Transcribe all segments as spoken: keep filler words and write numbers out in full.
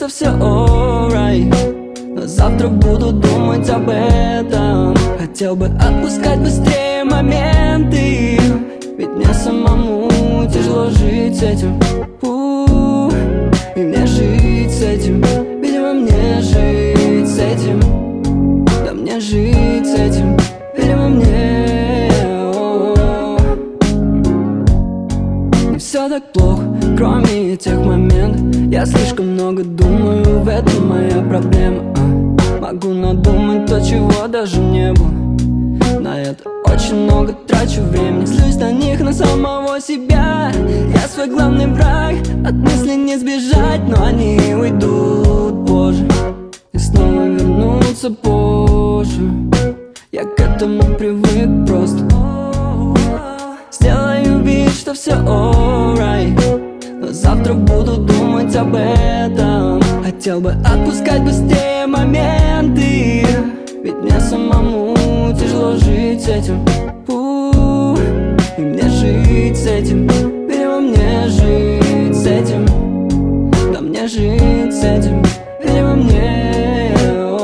что все alright, но завтра буду думать об этом. Хотел бы отпускать быстрее моменты, ведь мне самому тяжело жить с этим. У-у-у, и мне жить с этим. Видимо, мне жить с этим. Да мне жить с этим. Видимо, мне не все так плохо, кроме тех моментов. Я слишком много думаю, в этом моя проблема. а. Могу надумать то, чего даже не было. На это очень много трачу времени. Злюсь на них, на самого себя. Я свой главный враг, от мысли не сбежать. Но они уйдут позже и снова вернутся позже. Я к этому привык просто. Сделаю вид, что все alright, но завтра буду думать об этом. Хотел бы отпускать быстрее моменты, ведь мне самому тяжело жить с этим. У-у-у, и мне жить с этим. Видимо, мне жить с этим. Да мне жить с этим. Видимо, мне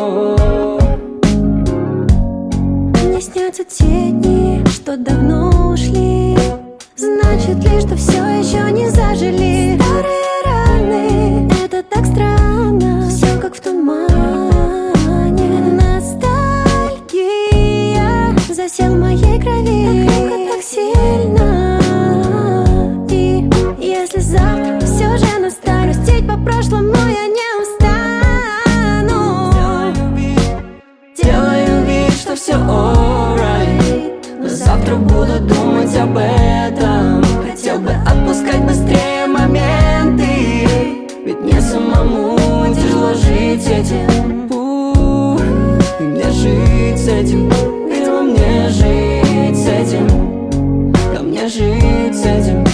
Мне снятся те дни, что давно ушли. Значит ли, что все еще не зажили? Старые раны, это так странно. Все как в тумане. Ностальгия засел в моей крови. Так крепко, так сильно. И если завтра все же настанет, грустить по прошлому я не устану. Делаю вид, что все alright, но завтра буду думать об этом. Хотел бы отпускать быстрее моменты, ведь мне самому тяжело жить с этим. У-у-у, и мне жить с этим. Видимо, мне жить с этим. Да мне жить с этим.